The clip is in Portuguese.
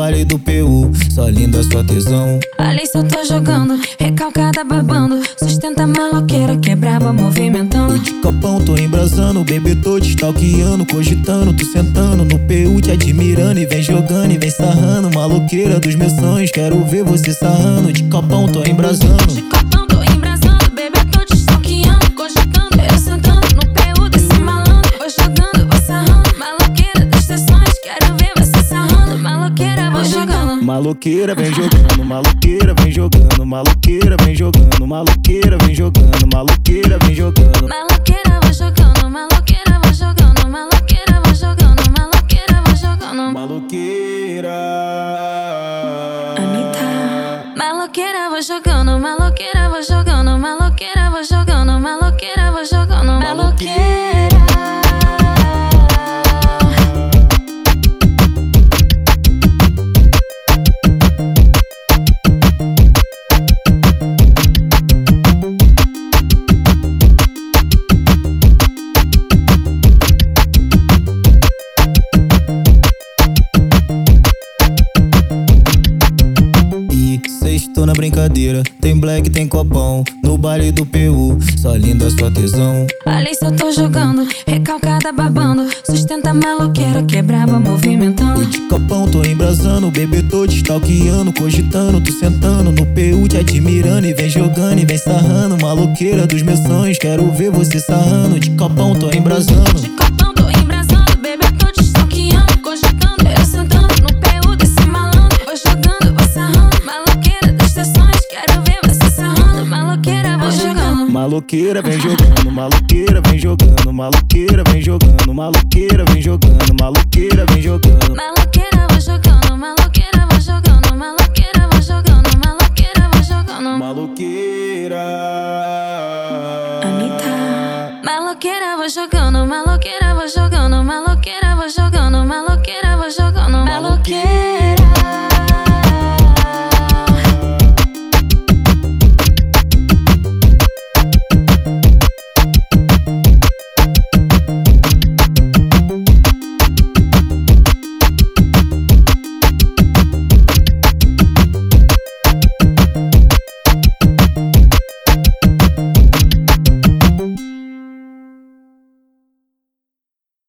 baile do PU, só linda, só tesão. Ali só tô jogando, recalcada babando, sustenta a maloqueira que é braba movimentando. De copão tô embrasando, bebê tô te stalkeando, cogitando, tu sentando no PU te admirando. E vem jogando e vem sarrando, maloqueira dos meus sonhos, quero ver você sarrando. De copão tô embrasando, de copão tô embrasando, bebê tô te stalkeando, cogitando, eu sentando no PU desse malandro. Vou jogando, vou sarrando, maloqueira dos teus sonhos, quero ver você sarrando. Maloqueira, vou jogando. Maloqueira vem jogando, maloqueira vem jogando, maloqueira vem jogando, maloqueira vem jogando, maloqueira vem jogando. Maloqueira, vou jogando, maloqueira, vou jogando, maloqueira, vou jogando, maloqueira, vou jogando. Maloqueira, Anitta. Maloqueira, vou jogando, maloqueira, vou jogando, maloqueira, vou jogando, maloqueira, vou jogando, maloqueira. Tô na brincadeira, tem black, tem copão, no baile do PU, só linda, só tesão. Ali só tô jogando, recalcada babando, sustenta a maloqueira que é braba movimentando. De copão tô embrasando, bebê tô te stalkeando, cogitando, tu sentando no PU te admirando. E vem jogando e vem sarrando, maloqueira dos meus sonhos, quero ver você sarrando. De copão tô embrasando, de copão tô embrasando, bebê tô te stalkeando, cogitando, eu sentando no PU desse malandro. Vou jogando, vou sarrando, maloqueira dos teus sonhos, quero ver você sarrando. Maloqueira, vou jogando. Maloqueira vem jogando, maloqueira vem jogando, maloqueira vem jogando, maloqueira vem jogando, maloqueira vem jogando.